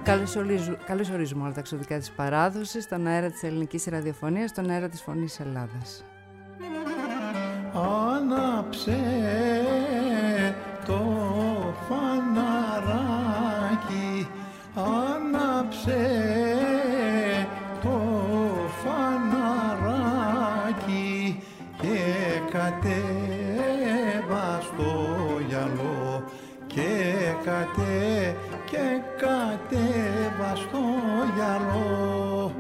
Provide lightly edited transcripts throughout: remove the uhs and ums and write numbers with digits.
Καλώς ορίζουμε όλα τα εξωτικά της παράδοσης, στον αέρα της ελληνικής ραδιοφωνίας, στον αέρα της Φωνής Ελλάδας. Άναψε το φαναράκι, άναψε το φαναράκι και κατέβα στο γυαλό και κατέβα στο γυαλό.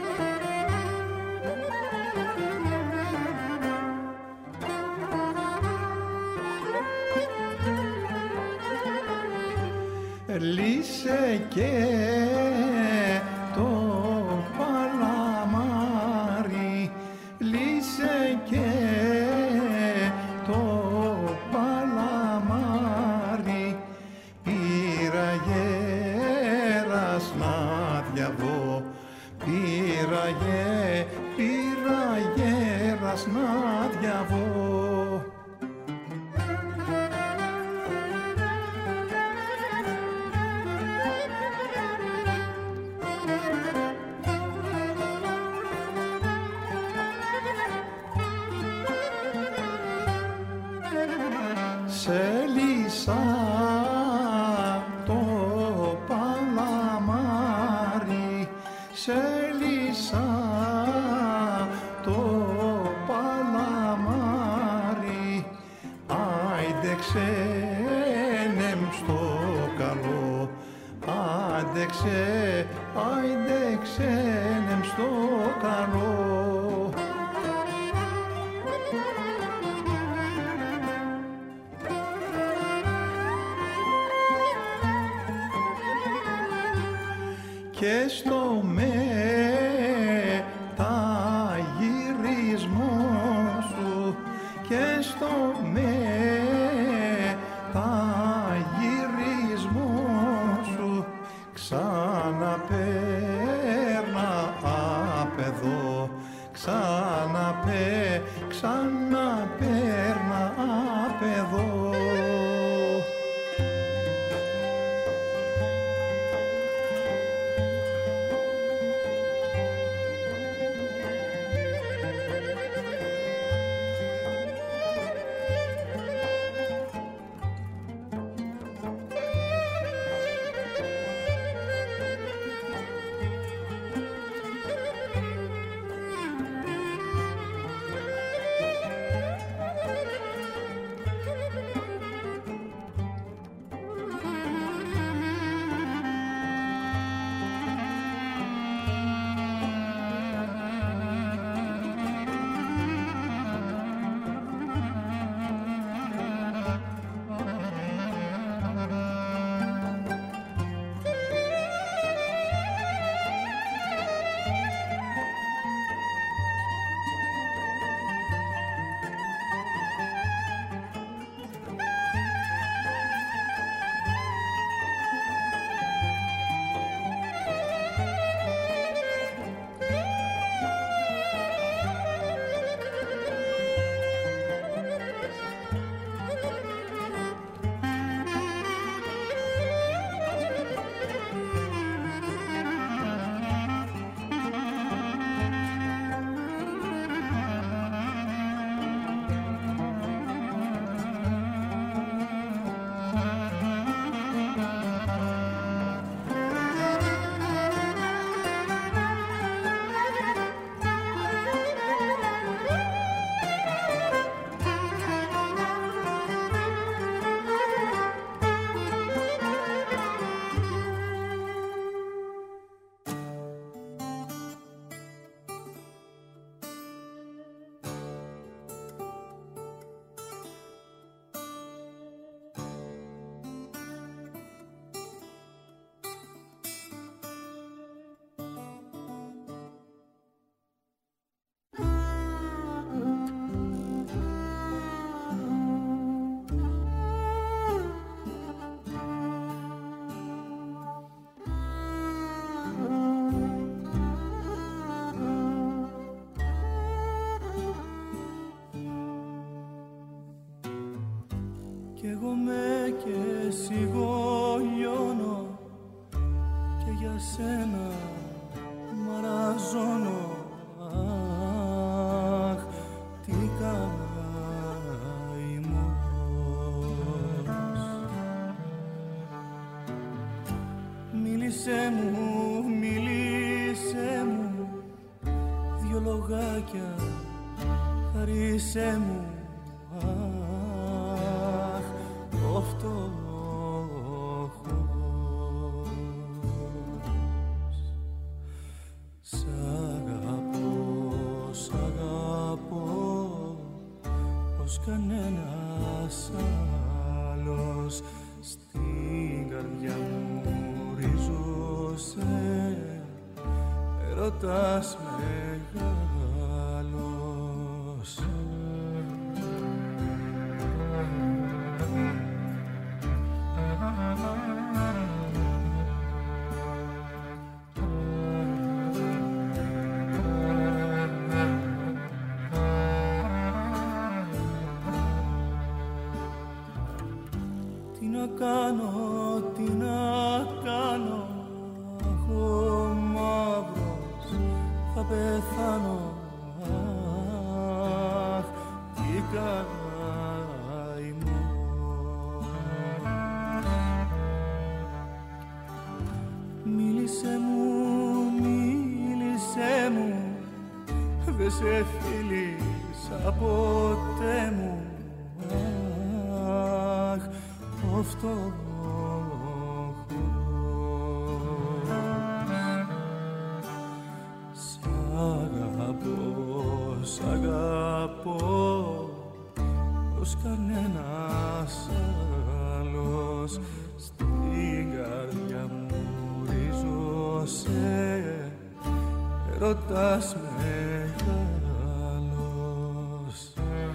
Λύσε και το παλαμάρι, λύσε και το παλαμάρι, πήρα γέρας να διαβώ, πήρα γέρας να διαβώ. Σέλισα το παλαμάρι, σέλισα το παλαμάρι, άιντε ξένεμ στο καλό, άιντε ξένεμ στο καλό. Και στο μεταγυρισμό σου, και στο μεταγυρισμό σου, ξαναπέρνα απ' εδώ, ξαναπέρνα απ' εδώ. Κι εγώ με και σιγό λιώνω και για σένα μαραζώνω. Αχ, τι καημός. Μίλησέ μου, μίλησέ μου, δυο λογάκια χαρίσέ μου. Αχ, το φτωχός. Σ' αγαπώ πως κανένας άλλος στην καρδιά μου ρίζωσε, έρωτας μεγάλος. Τι να κάνω, αχ, ο μαύρος θα πεθάνω. Αχ, τι καημός. Μίλησέ μου, δε σε φίλησα ποτέ μου. Αχ, το φτωχός. Σ' αγαπώ πως κανένας άλλος στην καρδιά μου ρίζωσε, έρωτας μεγάλος.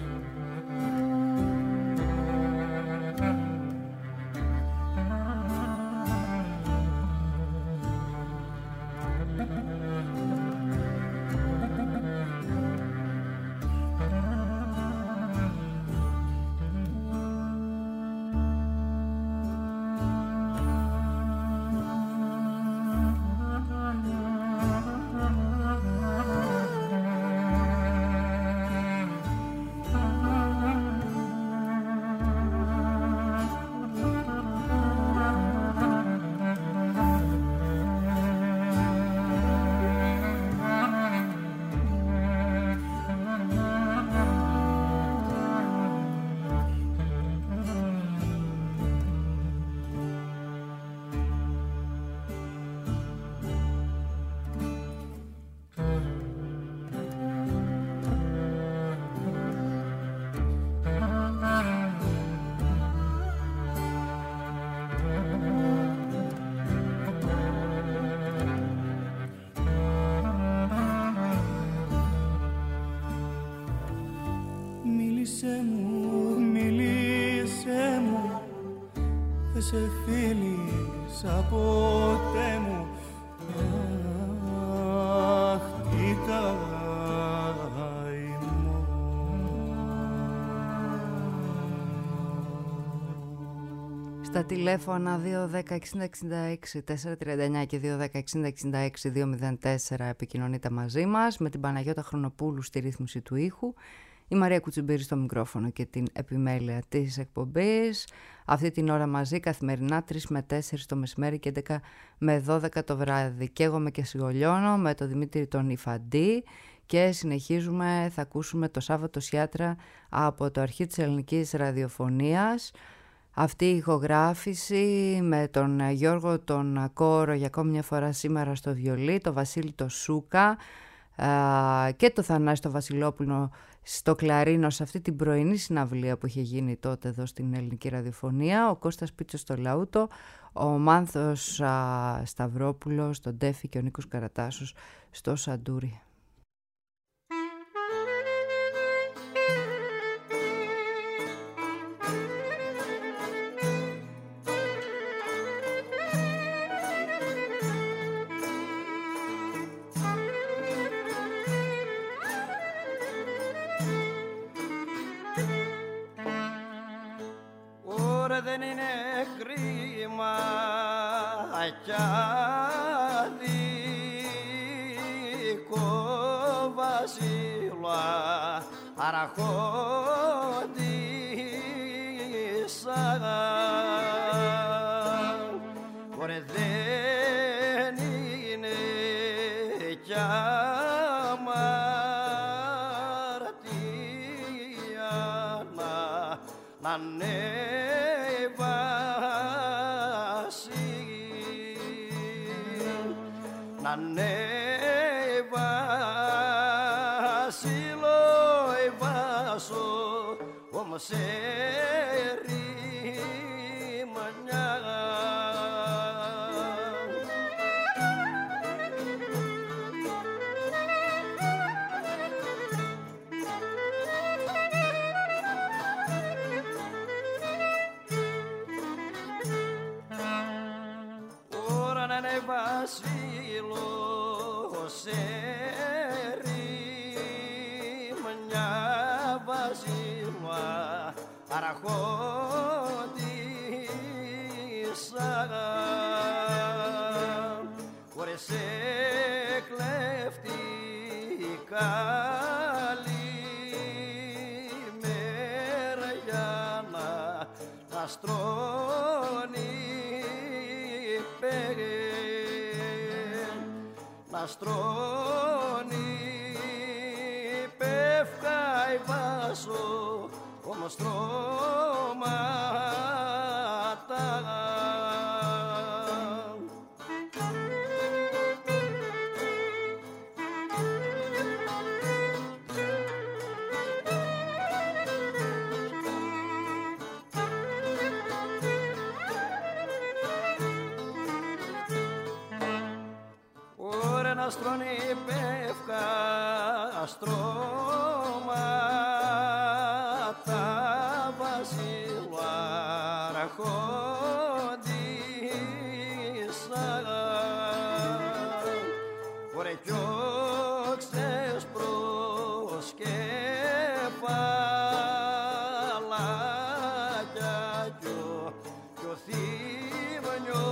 Μίλησέ μου, δεν σε φίλησα ποτέ μου. Αχ, τι καημός. Στα τηλέφωνα 210-60-66-439 και 210-60-66-204 επικοινωνείτε μαζί μας, με την Παναγιώτα Χρονοπούλου στη ρύθμιση του ήχου, η Μαρία Κουτσιμπήρη στο μικρόφωνο και την επιμέλεια της εκπομπής. Αυτή την ώρα μαζί καθημερινά 3 με 4 το μεσημέρι και 11 με 12 το βράδυ. Καίγομαι και σιγολιώνω με τον Δημήτρη τον Ιφαντή και συνεχίζουμε, θα ακούσουμε το Σάββατο Σιάτρα από το αρχείο της ελληνικής ραδιοφωνίας. Αυτή η ηχογράφηση με τον Γιώργο τον Κόρο για ακόμη μια φορά σήμερα στο βιολί, το Βασίλη το Σούκα και το Θανάση το Βασιλόπουλο στο κλαρίνο σε αυτή την πρωινή συναυλία που είχε γίνει τότε εδώ στην ελληνική ραδιοφωνία, ο Κώστας Πίτσος στο λαούτο, ο Μάνθος Σταυρόπουλος στο ντέφι και ο Νίκος Καρατάσος στο σαντούρι. Δεν είναι κρίμα κι Αραχόντισα Ωραία δεν είναι κι αμαρτία να ανέβασει να ανέβασει λοϊβάσω όμως ερημανιά ώρα να ανέβασει ερημανιά βασίλουα Αραχόντισα χωρίς εκλέφτη καλημέρα για να στρώνει να στρώνει πεύκα η βάσο όμως στρώματα Ωραία να στρώνει πεύκα στρώματα βασίλουα Αραχόντισα Ωραία κι όξες προς κεφαλάκια κι ο θύμνιο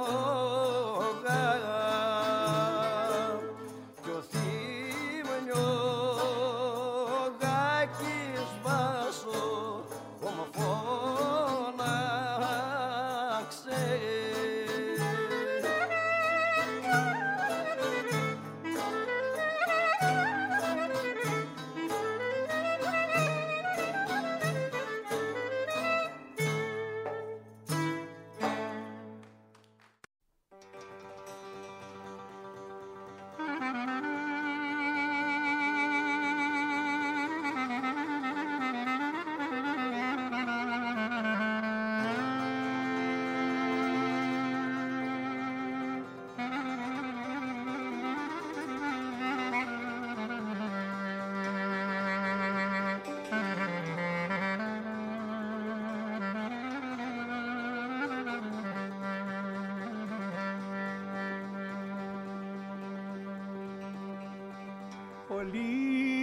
Πολύ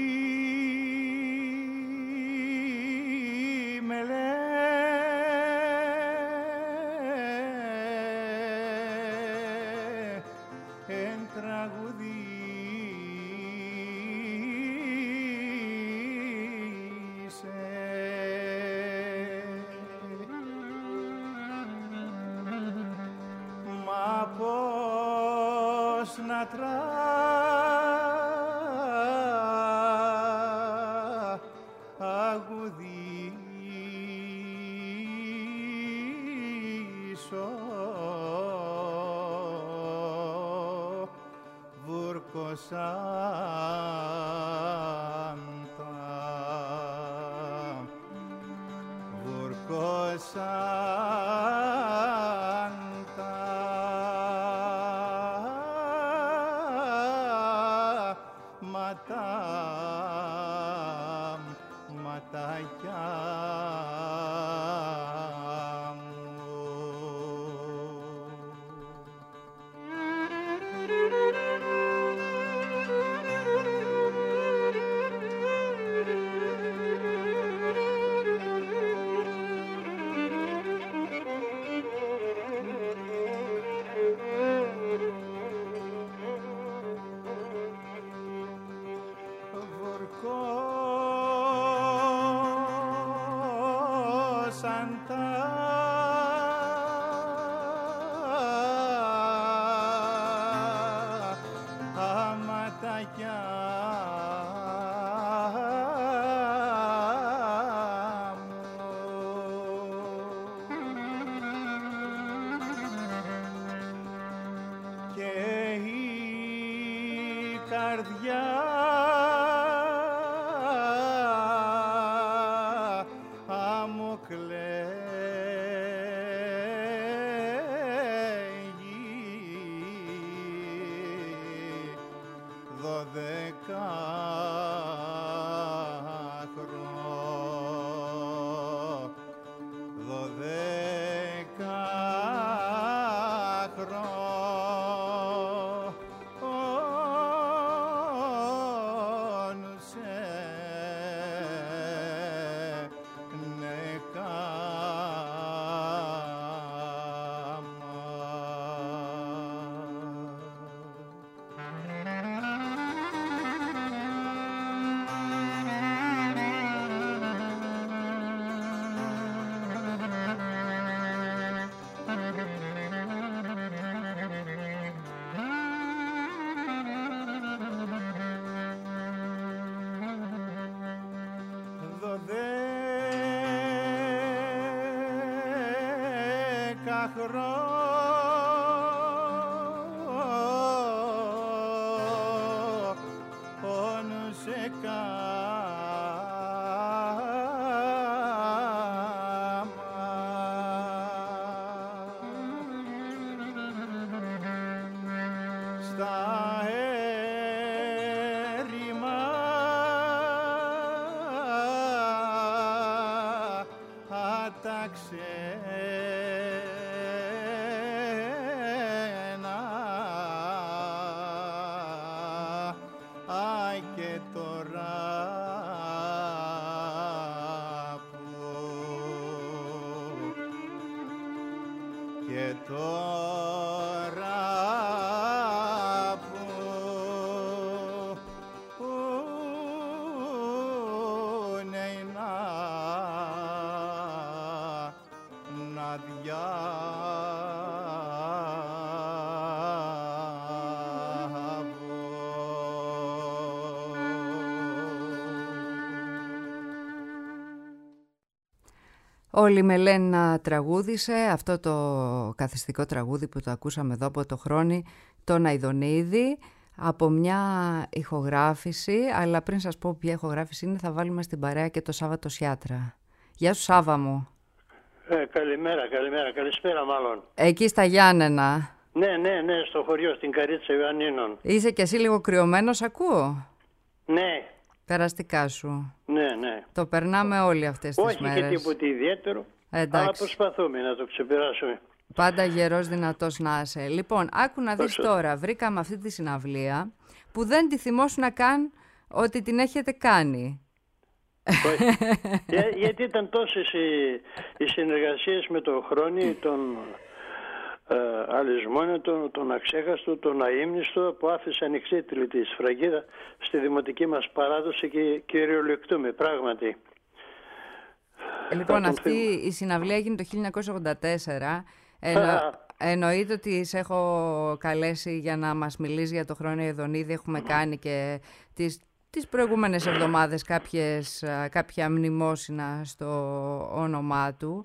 με λένε εν τραγουδήσε μα πώς να τραγουδήσω ματάκια μου σαν τα αματάκια μου και η καρδιά μου Ο Λιμελένα τραγούδισε αυτό το καθιστικό τραγούδι που το ακούσαμε εδώ από το Χρόνι, τον Αηδονίδη, από μια ηχογράφηση, αλλά πριν σας πω ποια ηχογράφηση είναι θα βάλουμε στην παρέα και το Σάββατο Σιάτρα. Γεια σου Σάββα μου. Καλημέρα, καλησπέρα μάλλον. Εκεί στα Γιάννενα. Ναι, στο χωριό, στην Καρίτσα Ιωαννίνων. Είσαι κι εσύ λίγο κρυωμένος, ακούω. Ναι. Περαστικά σου. Ναι. Το περνάμε όλοι αυτές τις μέρες. Όχι και τίποτε ιδιαίτερο, εντάξει, αλλά προσπαθούμε να το ξεπεράσουμε. Πάντα γερός δυνατός να είσαι. Λοιπόν, άκου να δεις τώρα, βρήκαμε αυτή τη συναυλία που δεν τη θυμόσουνα καν ότι την έχετε κάνει. Γιατί ήταν τόσες οι συνεργασίες με τον Χρόνι, τον Αλυσμόνιο, τον Αξέχαστο, τον Αείμνηστο, που άφησαν ανοιχτή τη σφραγίδα στη δημοτική μας παράδοση και κυριολεκτούμε πράγματι. Λοιπόν, αυτή η συναυλία έγινε το 1984. Εννοείται ότι σε έχω καλέσει για να μας μιλήσει για το Χρόνιο Αηδονίδη. Έχουμε κάνει και τις προηγούμενες εβδομάδες κάποια μνημόσυνα στο όνομά του.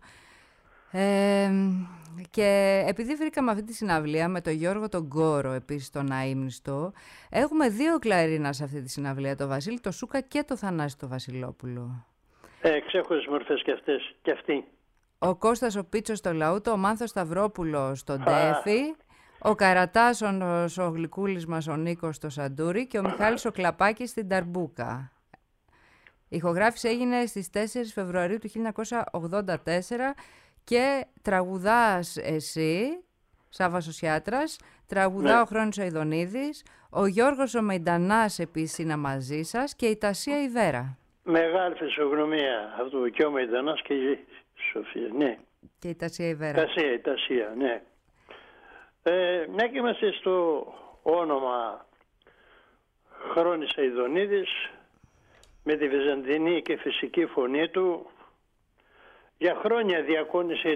Και επειδή βρήκαμε αυτή τη συναυλία με τον Γιώργο τον Κόρο, επίσης τον Αείμνηστο, έχουμε δύο κλαρίνα σε αυτή τη συναυλία, τον Βασίλη το Σούκα και το Θανάση το Βασιλόπουλο. Ξέχωρες μορφές και αυτές και αυτοί. Ο Κώστας ο Πίτσος στο Λαούτο, ο Μάνθος Σταυρόπουλος στον Τέφι, ο Καρατάσος ο Γλυκούλης μας ο Νίκος στο Σαντούρι και ο Μιχάλης ο Κλαπάκης στην Ταρμπούκα. Η ηχογράφηση έγινε στις 4 Φεβρουαρίου του 1984 και τραγουδάς εσύ, Σάββας ο Σιάτρας, τραγουδά ο Χρόνης ο Αηδονίδης, ο Γιώργος ο Μεϊντανάς επίσης είναι μαζί σας και η Τασία η Βέρα. Μεγάλη φυσιογνωμία αυτού και ο Μεϊντανάς και η Σοφία, ναι. Και η Τασία η Βέρα. Η Τασία, ναι. Μια και είμαστε στο όνομα Χρόνης Αηδονίδης, με τη βυζαντινή και φυσική φωνή του, για χρόνια διακόνησε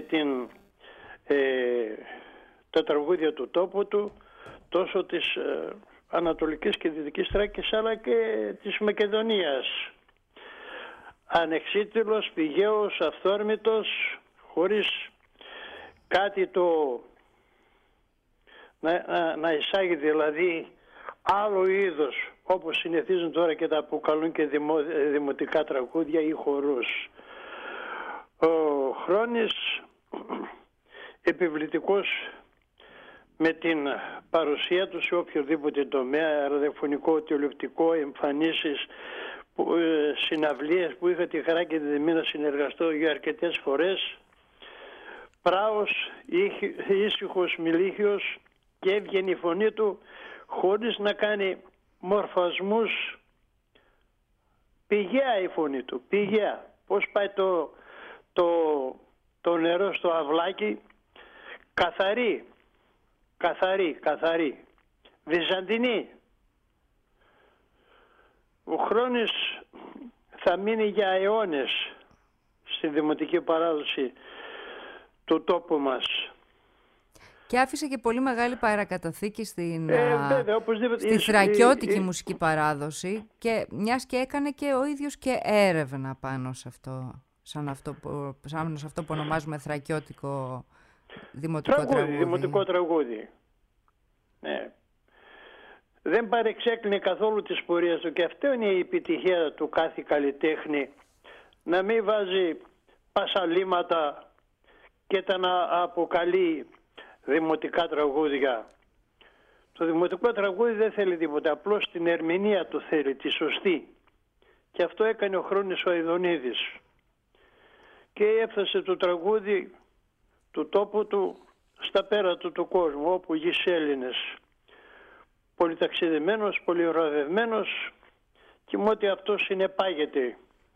τα τραγούδια του τόπου του, τόσο της Ανατολικής και Δυτικής Θράκης αλλά και της Μακεδονίας. Ανεξίτηλος, πηγαίος, αυθόρμητος, χωρίς κάτι να εισάγει δηλαδή άλλο είδος, όπως συνηθίζουν τώρα και τα αποκαλούν και δημοτικά τραγούδια ή χορούς. Ο Χρόνης, επιβλητικός με την παρουσία του σε οποιοδήποτε τομέα, ραδιοφωνικό, τηλεοπτικό, εμφανίσεις, συναυλίες που είχα τη χαρά και τη τιμή να συνεργαστώ για αρκετές φορές. Πράος, ήσυχος, μιλίχιος, και έβγαινε η φωνή του χωρίς να κάνει μορφασμούς. Πηγαία η φωνή του, πηγαία. Πώς πάει το νερό στο αυλάκι, καθαρή, βυζαντινή. Ο Χρόνης θα μείνει για αιώνες στη δημοτική παράδοση του τόπου μας. Και άφησε και πολύ μεγάλη παρακαταθήκη στη οπωσδήποτε, θρακιώτικη μουσική παράδοση, και μιας και έκανε και ο ίδιος και έρευνα πάνω σε αυτό, σαν αυτό που ονομάζουμε θρακιώτικο δημοτικό τραγούδι. Δημοτικό τραγούδι. Ναι. Δεν παρεξέκλεινε καθόλου τις πορείες του, και αυτό είναι η επιτυχία του κάθε καλλιτέχνη, να μην βάζει πασαλήματα και τα να αποκαλεί δημοτικά τραγούδια. Το δημοτικό τραγούδι δεν θέλει τίποτα, απλώς την ερμηνεία του θέλει, τη σωστή. Και αυτό έκανε ο Χρόνης ο Ιδονίδης. Και έφτασε το τραγούδι του τόπου του στα πέρατα του κόσμου, όπου γης Έλληνες. Πολυταξιδεμένος, πολυωραδευμένος, και με ό,τι αυτό συνεπάγεται.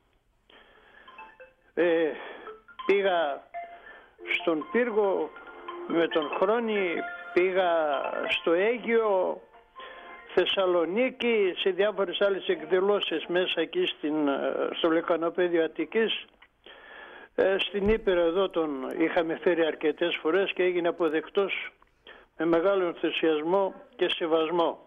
Πήγα στον Πύργο με τον Χρόνη, πήγα στο Αίγυο, Θεσσαλονίκη, σε διάφορες άλλες εκδηλώσεις μέσα εκεί στο Λεκανοπέδιο Αττικής. Στην Ήπειρο εδώ τον είχαμε φέρει αρκετές φορές και έγινε αποδεκτός με μεγάλο ενθουσιασμό και σεβασμό.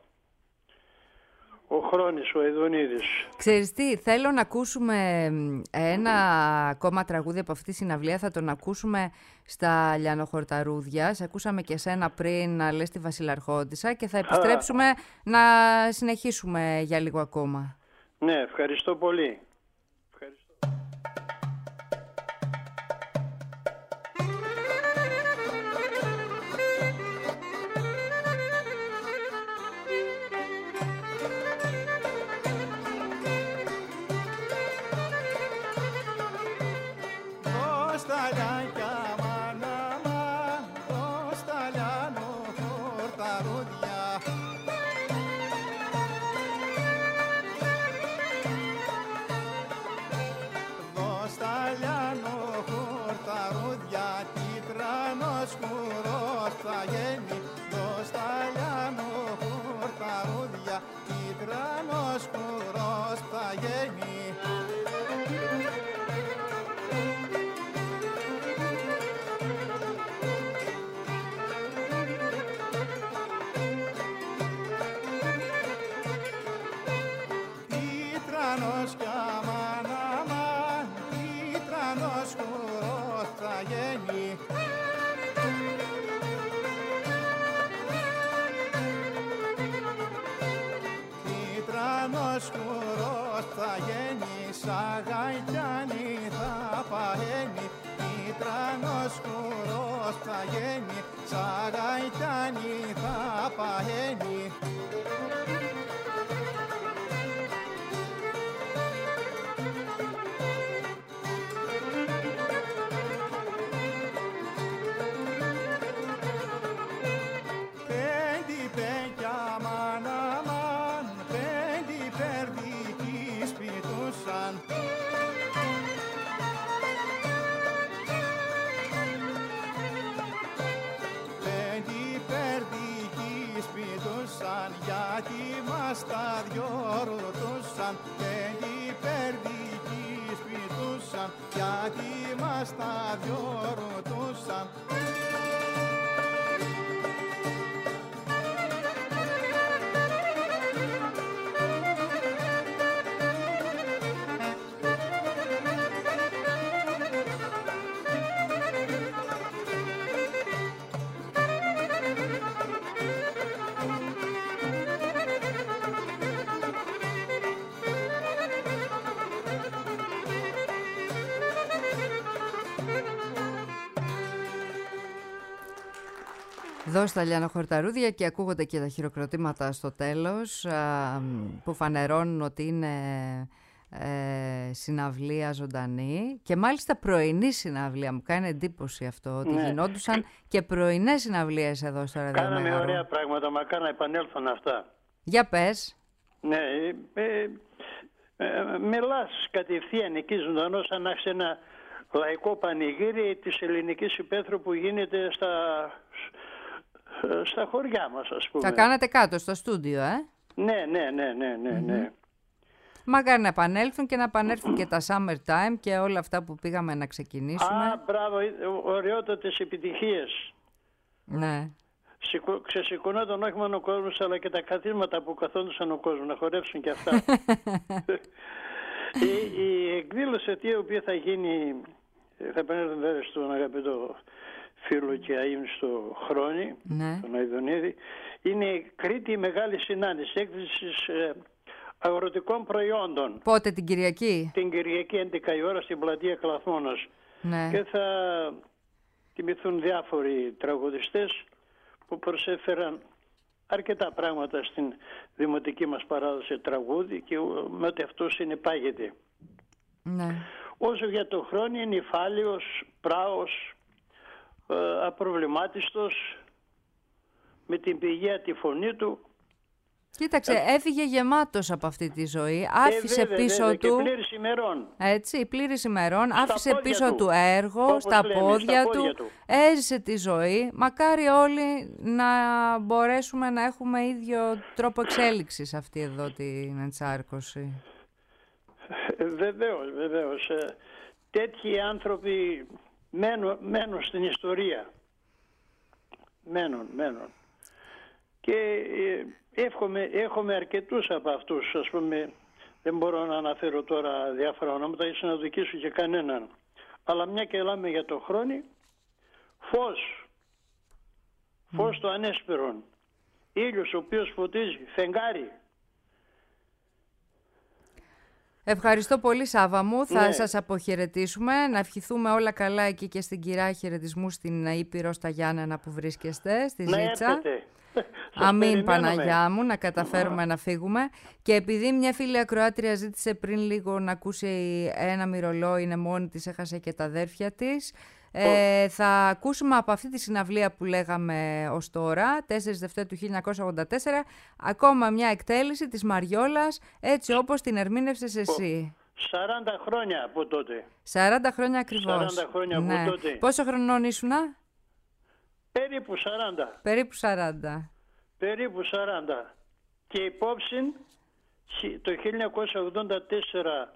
Ο Χρόνης ο Ιδονίδης. Ξέρεις τι, θέλω να ακούσουμε ένα ακόμα τραγούδι από αυτή τη συναυλία. Θα τον ακούσουμε στα Λιανοχορταρούδια. Σε ακούσαμε και σένα πριν να λες τη Βασιλαρχόντισσα, και θα επιστρέψουμε να συνεχίσουμε για λίγο ακόμα. Ναι, ευχαριστώ πολύ. Σαν ρωτούσαν, γιατί μας τα δυο ρωτούσαν. Εδώ στα Λιανοχορταρούδια και ακούγονται και τα χειροκροτήματα στο τέλος που φανερώνουν ότι είναι συναυλία ζωντανή και μάλιστα πρωινή συναυλία. Μου κάνει εντύπωση αυτό ότι γινόντουσαν και πρωινές συναυλίες εδώ στο ραδιομέγαρο. Κάναμε ωραία πράγματα, μακάρι να επανέλθουν αυτά. Για πες. Ναι, μιλάς κατευθείαν εκεί ζωντανό σαν να έχεις ένα λαϊκό πανηγύρι της ελληνικής υπαίθρου που γίνεται στα χωριά μας, ας πούμε. Θα κάνετε κάτω στο στούντιο, Ναι. Μακάρι να επανέλθουν και να επανέλθουν και τα Summertime και όλα αυτά που πήγαμε να ξεκινήσουμε. Α, μπράβο, ωραιότατες επιτυχίες. Ναι. Ξεσηκωνόταν όχι μόνο ο κόσμος, αλλά και τα καθίσματα που καθόντουσαν ο κόσμος, να χορέψουν και αυτά. Η εκδήλωση η οποία θα γίνει, θα επανέλθουν βέβαια στον αγαπητό φίλο και αείμνηστο Χρόνη, τον Αηδονίδη, είναι η Κρήτη μεγάλη συνάντηση έκθεσης αγροτικών προϊόντων. Πότε, την Κυριακή? Την Κυριακή 11 η ώρα στην πλατεία Κλαθμόνος. Ναι. Και θα τιμηθούν διάφοροι τραγουδιστές που προσέφεραν αρκετά πράγματα στην δημοτική μας παράδοση τραγούδι και με ότι αυτό συνεπάγεται. Ναι. Όσο για το Χρόνη είναι νυφάλιος, πράος, απροβλημάτιστος, με την πηγαία τη φωνή του. Κοίταξε, έφυγε γεμάτος από αυτή τη ζωή, άφησε πίσω του... Και πλήρης ημερών. Έτσι, πλήρης ημερών, άφησε πίσω του έργο, στα πόδια του, έζησε τη ζωή. Μακάρι όλοι να μπορέσουμε να έχουμε ίδιο τρόπο εξέλιξης αυτή εδώ την εντσάρκωση. Βεβαίως. Τέτοιοι άνθρωποι μένουν στην ιστορία. Μένουν. Και έχουμε αρκετούς από αυτούς, ας πούμε, δεν μπορώ να αναφέρω τώρα διάφορα ονόματα, ίσως να δικήσω και κανέναν. Αλλά μια και λέμε για το Χρόνη, φως το ανέσπερον, ήλιος ο οποίος φωτίζει, φεγγάρι. Ευχαριστώ πολύ, Σάβα μου. Θα σας αποχαιρετήσουμε. Να ευχηθούμε όλα καλά εκεί και στην Κυρά, χαιρετισμού στην Ήπειρο, στα Γιάννενα που βρίσκεστε, στη Ζήτσα. Έρθετε. Αμήν, Παναγιά μου, να καταφέρουμε να φύγουμε. Και επειδή μια φίλη ακροάτρια ζήτησε πριν λίγο να ακούσει ένα μυρολό, είναι μόνη της, έχασε και τα αδέρφια της. Θα ακούσουμε από αυτή τη συναυλία που λέγαμε ως τώρα, 4 Δευτέρου του 1984, ακόμα μια εκτέλεση της Μαριόλας, έτσι όπως την ερμήνευσες εσύ. 40 χρόνια από τότε. 40 χρόνια ακριβώς. 40 χρόνια από τότε. Πόσο χρονών ήσουνα? Περίπου 40. Περίπου 40. Και υπόψη το 1984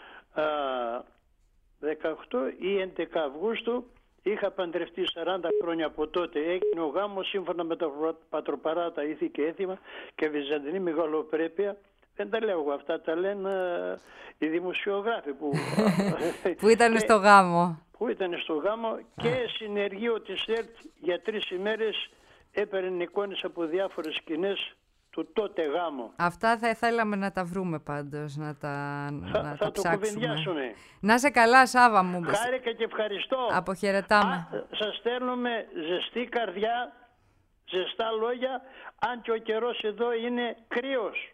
18 ή 11 Αυγούστου είχα παντρευτεί 40 χρόνια από τότε. Έγινε ο γάμος σύμφωνα με τα πατροπαράτα ήθη και έθιμα και βυζαντινή μεγαλοπρέπεια. Δεν τα λέω εγώ αυτά, τα λένε οι δημοσιογράφοι που ήταν στο γάμο. Που ήταν στο γάμο και συνεργείο της ΕΡΤ για 3 ημέρες έπαιρνε εικόνες από διάφορες σκηνές του τότε γάμου. Αυτά θα θέλαμε να τα βρούμε πάντως, να τα το ψάξουμε. κουβεντιάσουμε. Να σε καλά, Σάβα μου. Χάρηκα και ευχαριστώ. Αποχαιρετάμε. Σας στέλνουμε ζεστή καρδιά, ζεστά λόγια, αν και ο καιρός εδώ είναι κρύος.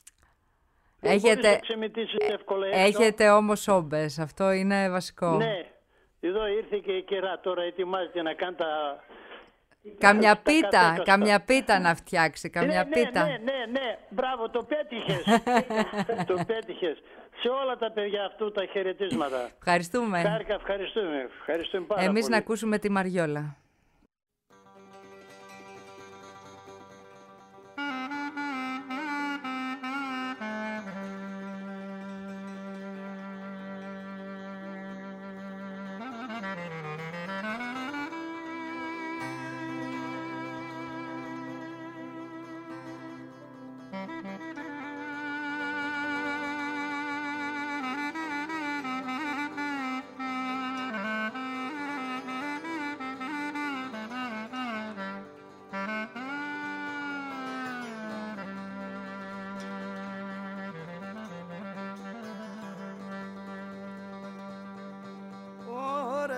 Έχετε όμως όμπες, αυτό είναι βασικό. Ναι, εδώ ήρθε και η καιρά, τώρα ετοιμάζεται να κάνει τα... Καμιά πίτα να φτιάξει, καμιά πίτα. Ναι, μπράβο, το πέτυχες. Το πέτυχες. Σε όλα τα παιδιά αυτού τα χαιρετίσματα. Ευχαριστούμε. Ευχαριστούμε πάρα πολύ. Εμείς να ακούσουμε τη Μαριόλα.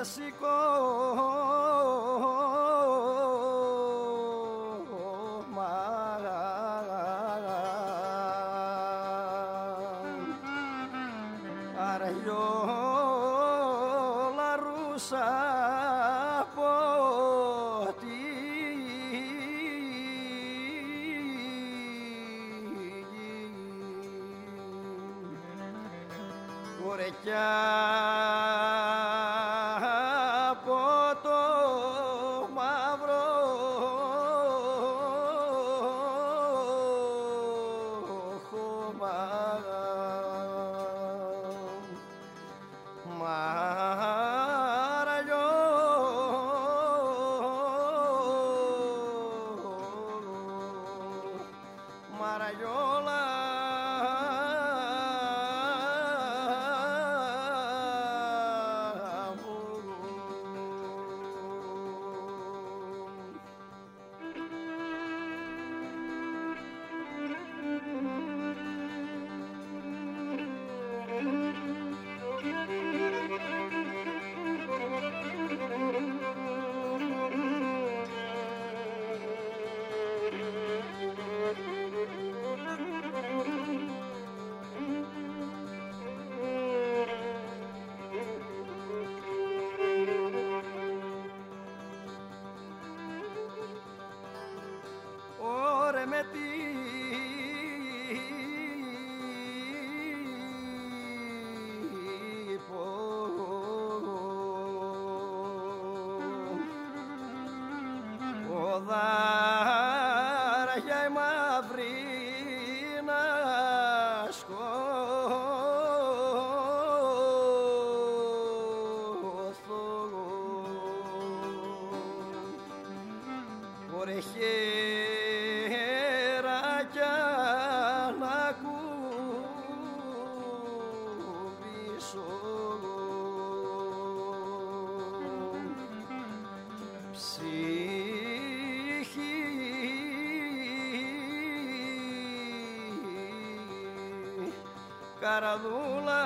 Καραδούλα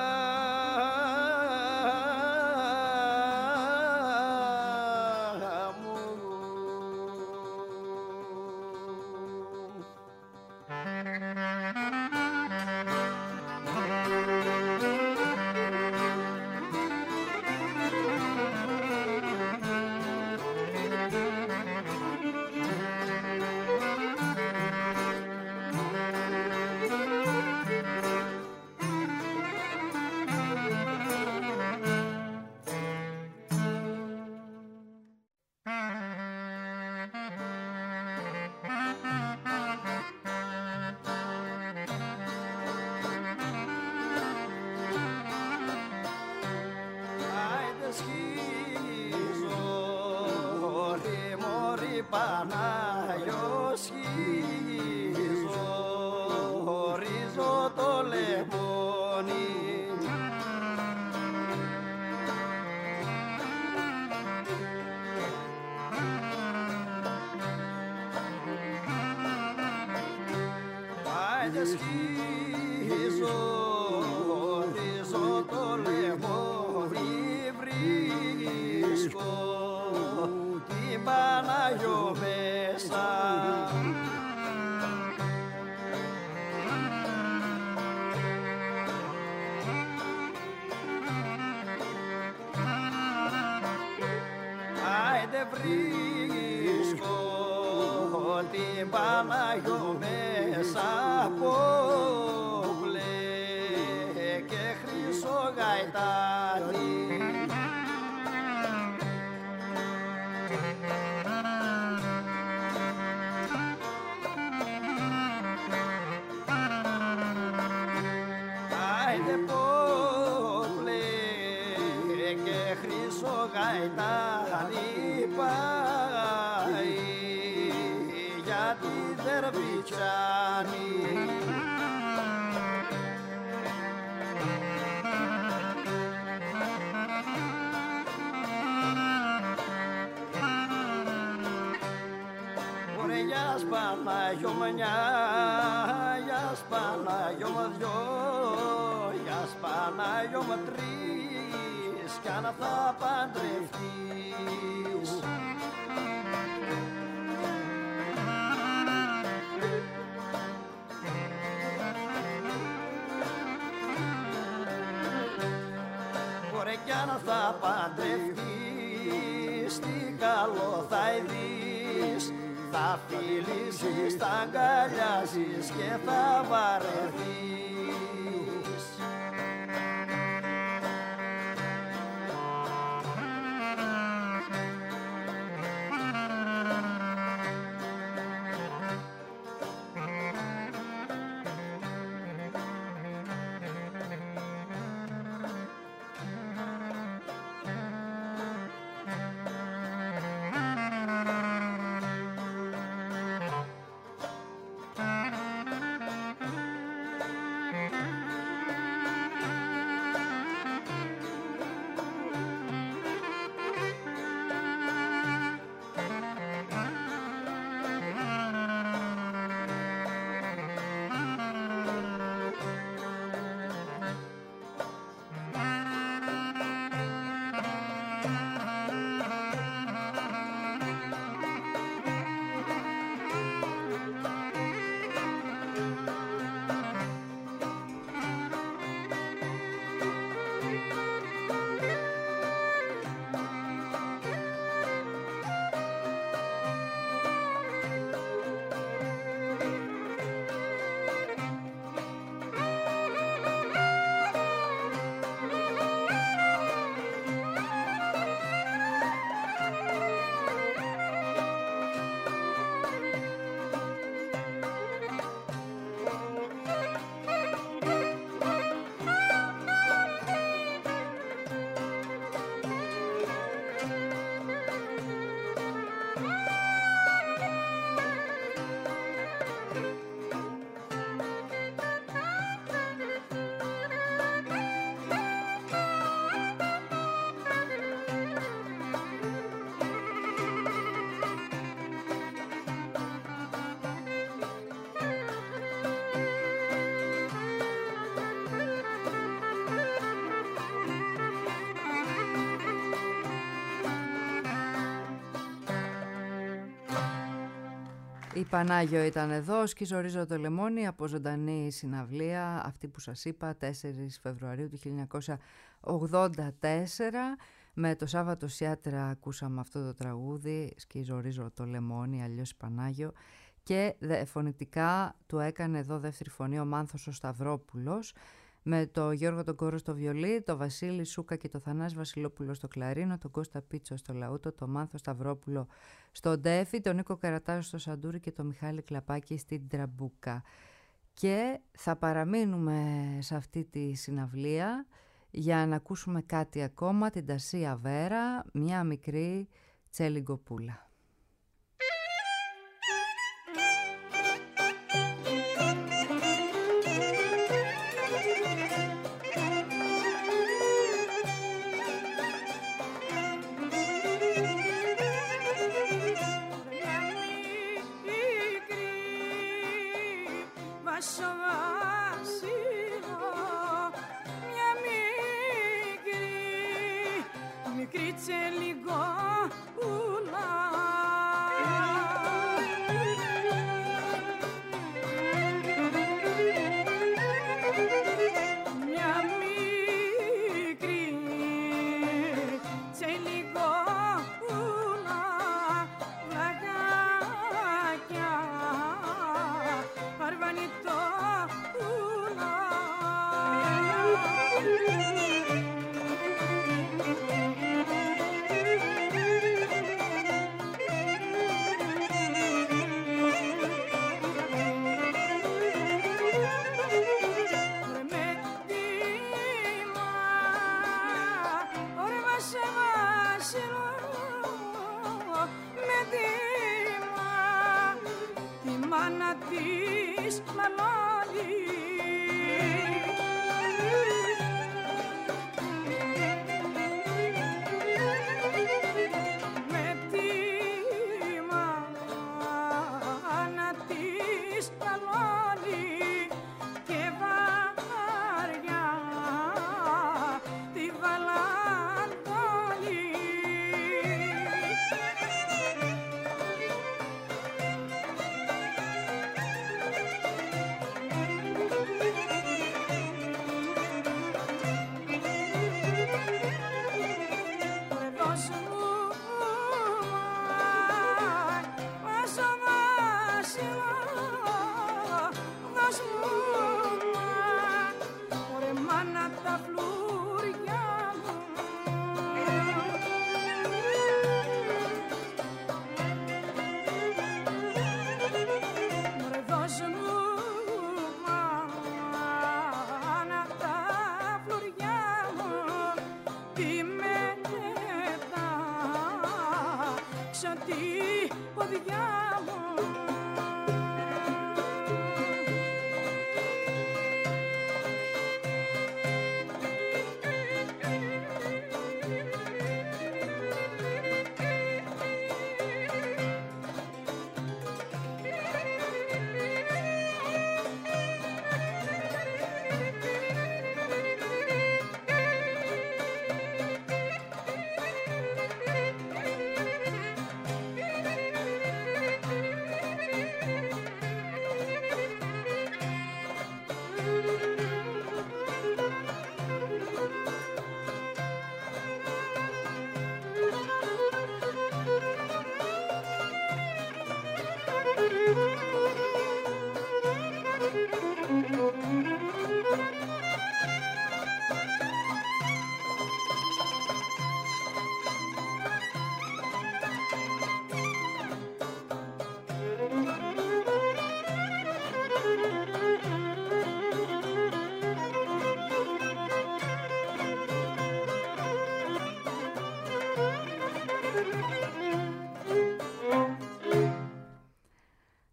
μου. Πανάγιο σχίζω, χωρίζω το λεμόνι. Άιντε σχίζω, χωρίζω το λεμόνι, βρίσκω την Πανάγιο μέσα. Άιντε βρίσκω την Πανάγιο μέσα από μπλε και χρυσό γαϊτάνι. Άιντε πόβλε και χρυσό γαϊτάνι πάει για τη Δερβιτσάνη. Ωραία, γεια Πανάγιο μανιά, γεια Πανάγιο μα δυο, γεια Πανάγιο μα τρεις, κι αν θα παντρευτείς. Ωραία κι αν θα παντρευτείς, τι καλό θα δεις. Θα φιλήσεις, θα αγκαλιάζεις και θα βαρεθείς. Η Πανάγιο ήταν εδώ, σκιζορίζω το λεμόνι από ζωντανή συναυλία, αυτή που σας είπα, 4 Φεβρουαρίου του 1984. Με το Σάββατο Σιάτρα ακούσαμε αυτό το τραγούδι, σκιζορίζω το λεμόνι, αλλιώς Πανάγιο. Και φωνητικά του έκανε εδώ δεύτερη φωνή ο Μάνθος ο Σταυρόπουλος, με το Γιώργο τον Κόρο στο βιολί, το Βασίλη Σούκα και το Θανάση Βασιλόπουλο στο κλαρίνο, τον Κώστα Πίτσο στο λαούτο, το Μάνθο Σταυρόπουλο στο ντέφι, τον Νίκο Καρατάζο στο σαντούρι και το Μιχάλη Κλαπάκη στην τραμπούκα. Και θα παραμείνουμε σε αυτή τη συναυλία για να ακούσουμε κάτι ακόμα, την Τασία Βέρα, μια μικρή τσέλιγκοπούλα.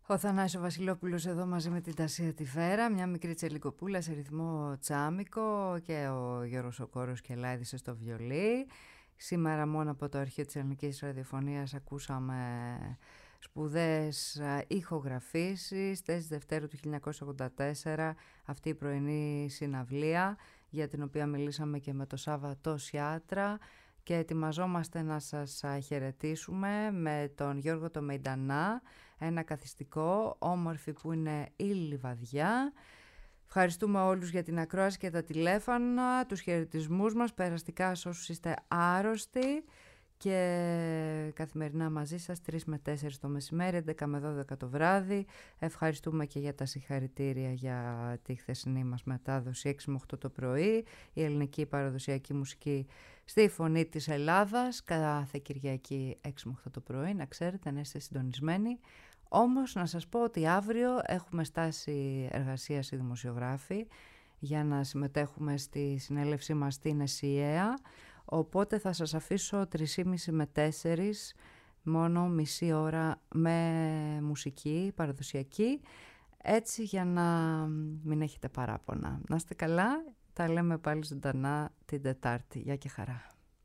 Ο Θανάσης Βασιλόπουλος εδώ μαζί με την Τασία Τιφέρα, μια μικρή τσελικοπούλα σε ρυθμό τσάμικο, και ο Γιώργος Οκόρος και Λάιδησε στο βιολί. Σήμερα μόνο από το αρχείο της Ελληνικής Ραδιοφωνίας ακούσαμε σπουδαίες ηχογραφήσεις. 4 Δευτέρου του 1984 αυτή η πρωινή συναυλία, για την οποία μιλήσαμε και με το Σάββατο Σιάτρα, και ετοιμαζόμαστε να σας χαιρετήσουμε με τον Γιώργο το Μεϊντανά, ένα καθιστικό όμορφη που είναι η Λιβαδιά. Ευχαριστούμε όλους για την ακρόαση και τα τηλέφωνα, τους χαιρετισμούς μας, περαστικά σε όσους είστε άρρωστοι, και καθημερινά μαζί σας 3 με 4 το μεσημέρι, 11 με 12 το βράδυ. Ευχαριστούμε και για τα συγχαρητήρια για τη χθεσινή μας μετάδοση 6 με 8 το πρωί, η ελληνική παραδοσιακή μουσική στη Φωνή της Ελλάδας, κάθε Κυριακή 6 με 8 το πρωί, να ξέρετε, να είστε συντονισμένοι. Όμως να σας πω ότι αύριο έχουμε στάση εργασίας οι δημοσιογράφοι για να συμμετέχουμε στη συνέλευσή μας στην ΕΣΥΕΑ, οπότε θα σας αφήσω 3,5 με 4, μόνο μισή ώρα με μουσική παραδοσιακή, έτσι για να μην έχετε παράπονα. Να είστε καλά, τα λέμε πάλι ζωντανά την Τετάρτη. Γεια και χαρά.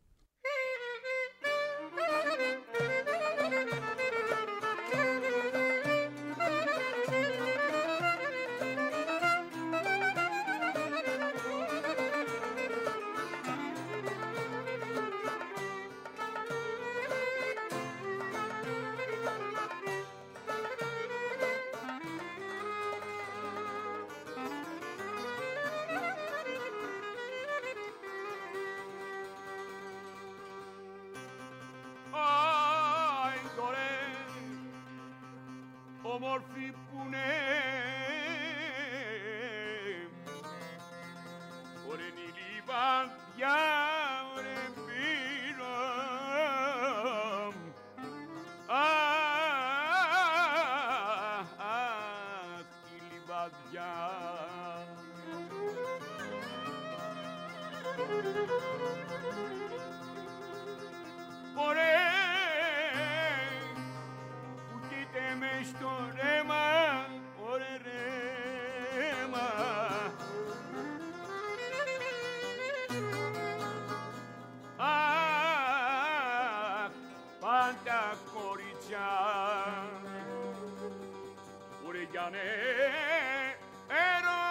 Όμορφη που ναι, ωραία η Λιβαδιά, ωραία πίνω, αχ, η Λιβαδιά. Ωραία μες στο ρέμα, ωραία ρέμα, αχ, πάντα κοριτσιά, ωραία για νερό,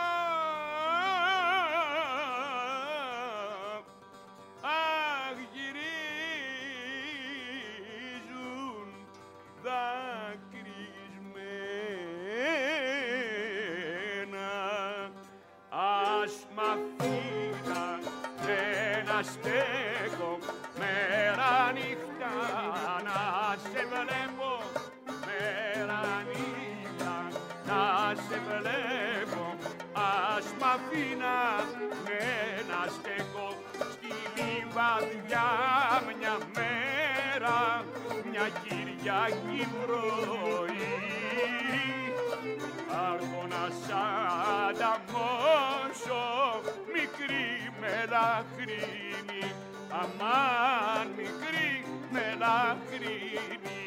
αχ, γυρίζουν ας μ' αφήνανε να στέκω μέρα νύχτα, να σε βλέπω μέρα νύχτα, να σε βλέπω. Ας μ' αφήνανε να στέκω στη Λιβαδιά μια μέρα, μια Κυριακή πρωί, άρχονα σαν τα μόσο, μικρή μελαχρίνη, αμάν μικρή μελαχρίνη.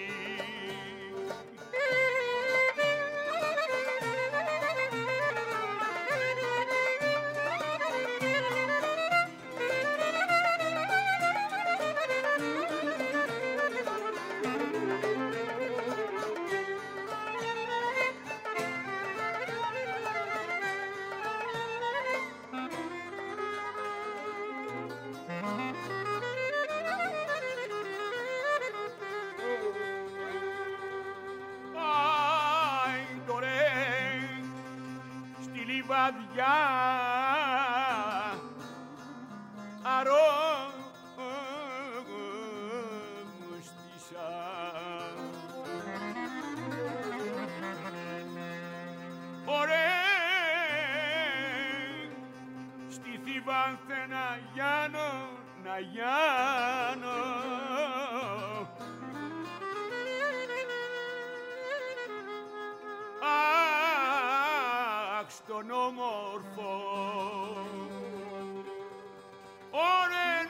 Λιβαδιά αρρώστησα, ωραία στη Θηβάνθε να γιάνω, να γιάνω, στον όμορφο ωρεν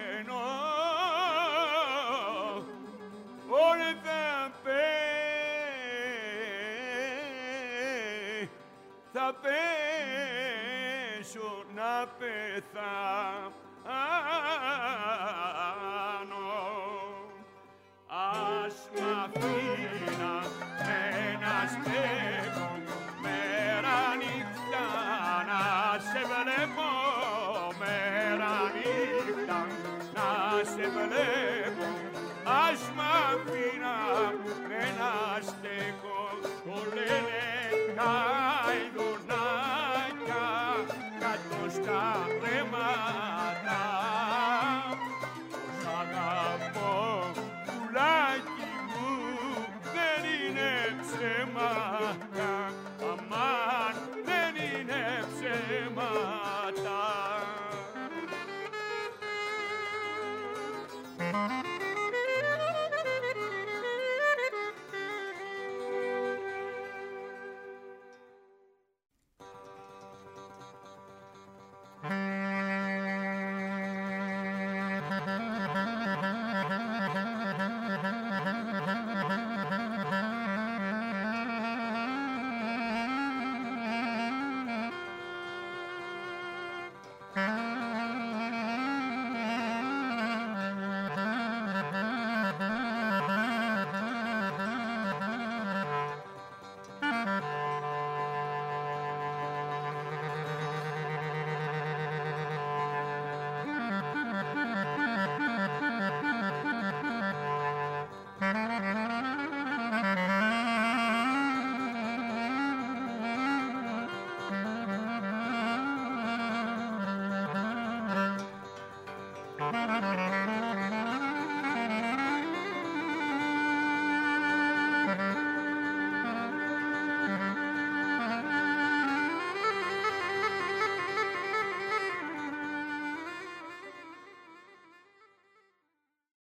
ορχομένο, ωρεν θα πέ πεθάνω. Ας μ' αφήνα να στέκω μέρα νύχτα να σε βλέπω, μέρα νύχτα να σε βλέπω. Ας μ' αφήνα να στέκω, το λένε τα ειδονάκια κάτω στα ρέματα. Πως αγαπώ πουλάκι μου δεν είναι ψέματα, αμάν δεν είναι ψέματα.